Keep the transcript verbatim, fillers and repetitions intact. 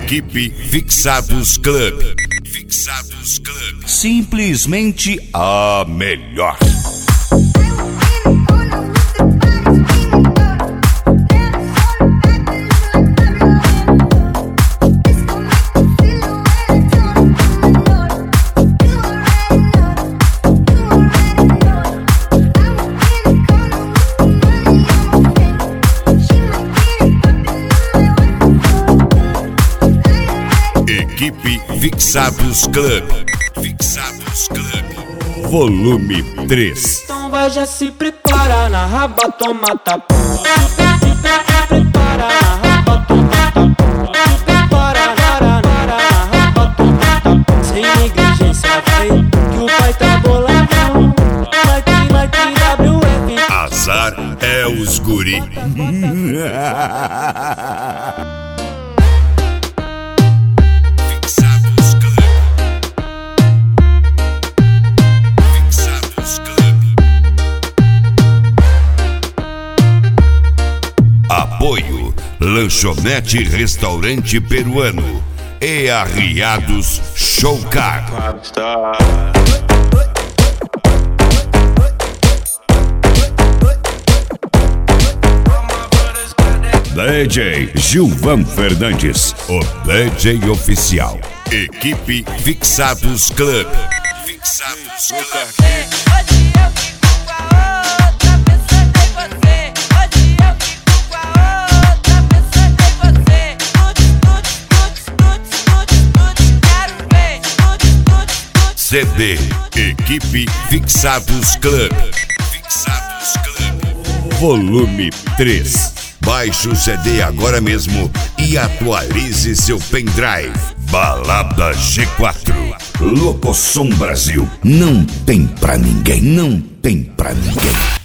Equipe Fixados Club. Fixados Club. Simplesmente a melhor. Equipe Fixados Club. Fixados Club. Volume três. Então vai, já se prepara, na raba toma tapa. Se prepara, na raba toma tapa. Se prepara, na raba toma tapa. Sem negligência, vai, que o pai tá boladão. Vai que, vai que W F. Azar é os guri. Apoio Lanchonete Restaurante Peruano e Arriados Showcar. D J Gilvan Fernandes, o D J oficial. Equipe Fixados Club. Fixados Club. C D Equipe Fixados Club. Fixados Club. Volume três. Baixe o C D agora mesmo e atualize seu pendrive. Balada G quatro. Locosom Brasil. Não tem pra ninguém. Não tem pra ninguém.